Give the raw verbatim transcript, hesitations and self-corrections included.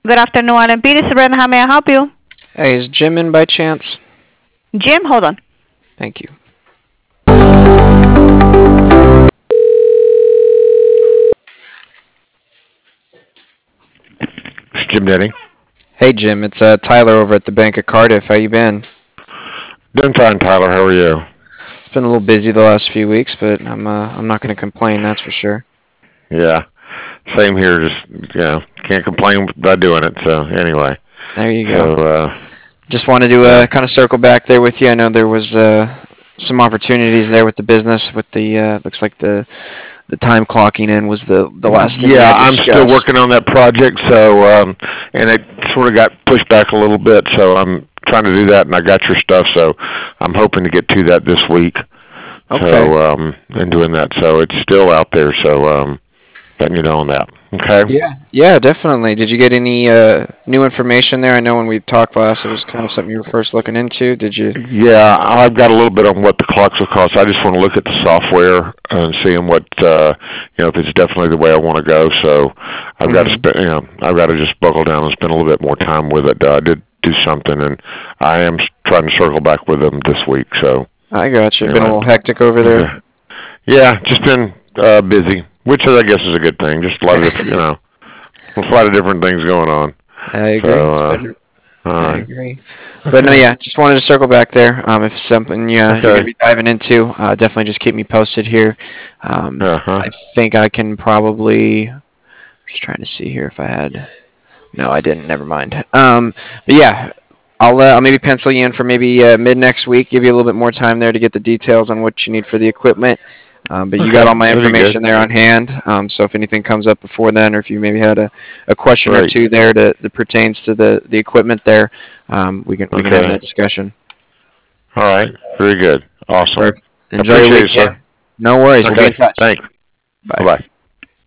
Good afternoon, L M P. This is Brenda. How may I help you? Hey, is Jim in by chance? Jim, hold on. Thank you. It's Jim Denny. Hey, Jim. It's uh, Tyler over at the Bank of Cardiff. How you been? Doing fine, Tyler. How are you? It's been a little busy the last few weeks, but I'm uh, I'm not going to complain. That's for sure. Yeah, same here. Just you know, can't complain about doing it. So anyway, There you so go. uh, Just wanted to uh, kind of circle back there with you. I know there was uh, some opportunities there with the business. With the uh, looks like the the time clocking in was the the last thing we yeah, had I'm still discussed. working on that project. So um, and it sort of got pushed back a little bit. So I'm trying to do that, and I got your stuff. So I'm hoping to get to that this week. Okay. So um, and doing that. So it's still out there. So um, letting you know on that. Okay. Yeah. Yeah, definitely. Did you get any uh, new information there? I know when we talked last, it was kind of something you were first looking into. Did you? Yeah, I've got a little bit on what the clocks will cost. I just want to look at the software and seeing what uh, you know if it's definitely the way I want to go. So I've got to Mhm. spend, you know, I've got to just buckle down and spend a little bit more time with it. Uh, I did do something, and I am s- trying to circle back with them this week. So I got you. Been a anyway, little hectic over there. okay. Yeah, just been uh, busy, which I guess is a good thing. Just a lot of different, you know, a lot of different things going on. I agree. So It's uh, better. all I right, agree. But no, okay, yeah, just wanted to circle back there. Um, if it's something yeah, you're gonna okay, be diving into, uh, definitely just keep me posted here. Um, uh huh. I think I can probably. Just trying to see here if I had. No, I didn't. Never mind. Um, but yeah, I'll uh, I'll maybe pencil you in for maybe uh, mid next week. Give you a little bit more time there to get the details on what you need for the equipment. Um, but you got Okay, all my that'll be good. information there on hand. Um, so if anything comes up before then, or if you maybe had a, a question or Great. two there to, that pertains to the, the equipment there, um, we can we can have Okay. that discussion. All right. Very good. Awesome. Perfect. Enjoy your Appreciate it, weekend. sir. No worries. We'll be in Okay. touch. Thanks. Bye. Bye-bye.